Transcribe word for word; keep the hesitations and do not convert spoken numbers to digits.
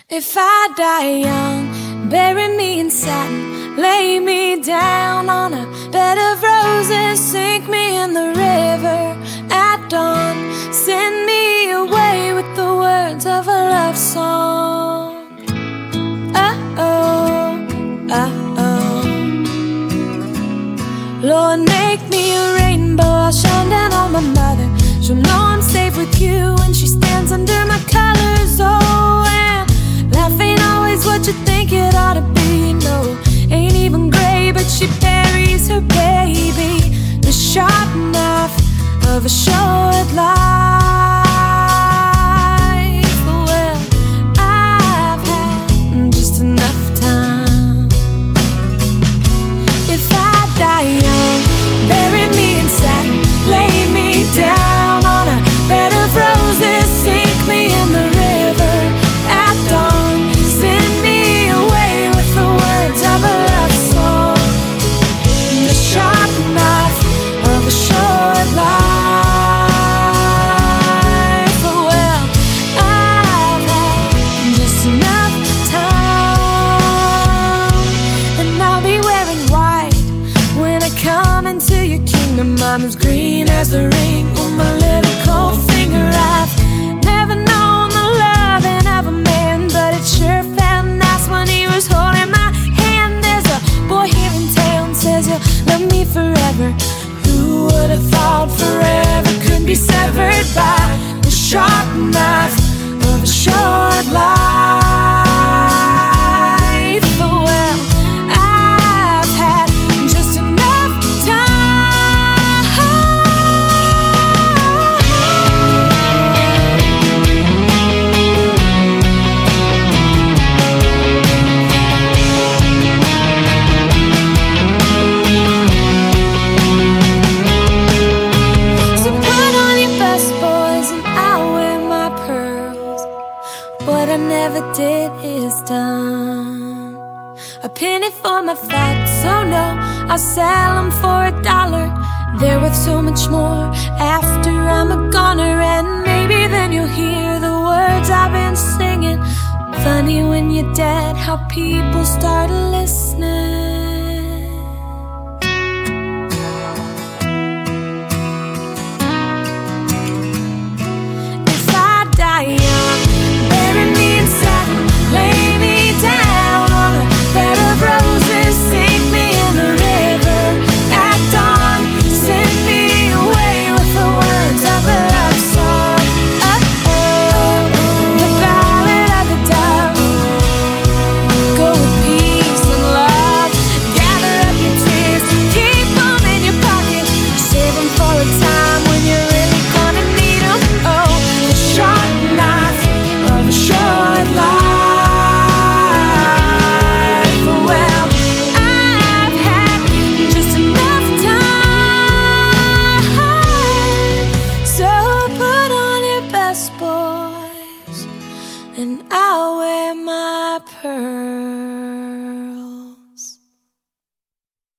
If I die young, bury me in satin, lay me down on a bed of roses, sink me in the river at dawn, send me away with the words of a love song. Uh-oh, uh-oh. Lord, make me a rainbow, I'll shine down on my mother. She'll know I'm safe with you when she stands under my colors. Oh, and life ain't always what you think it ought to be. No, ain't even gray, but she buries her baby. The sharp knife of a short life. Well, I've had just enough time. If I die young, bury me in satin, lay me down on a bed of roses, sink me in the river at dawn, send me away with the words of a love song. The sharp knife of a short life. Well, I've had just enough time, and I'll be wearing white when I come into your kingdom. I'm as green as the ring on my little cold finger. I've never known the loving of a man, but it sure felt nice when he was holding my hand. There's a boy here in town says he'll love me forever. Who would have thought forever could be severed by the sharp knife of a short life? Well, I've had just enough did is done. A penny for my facts, oh no, I'll sell them for a dollar. They're worth so much more after I'm a goner. And maybe then you'll hear the words I've been singing. Funny when you're dead how people start listening. If I die young, bury me in satin, lay me down on a bed of roses, sink me in the river at dawn, send me away with the words of a love song. Uh-oh, the ballad of the dove. Go with peace and love, gather up your tears, keep them in your pocket, save them for a time when you're really gonna need them. Oh, the sharp knife of a short life. Well, I've had just enough time. So put on your best, boys, and I'll wear my pearl.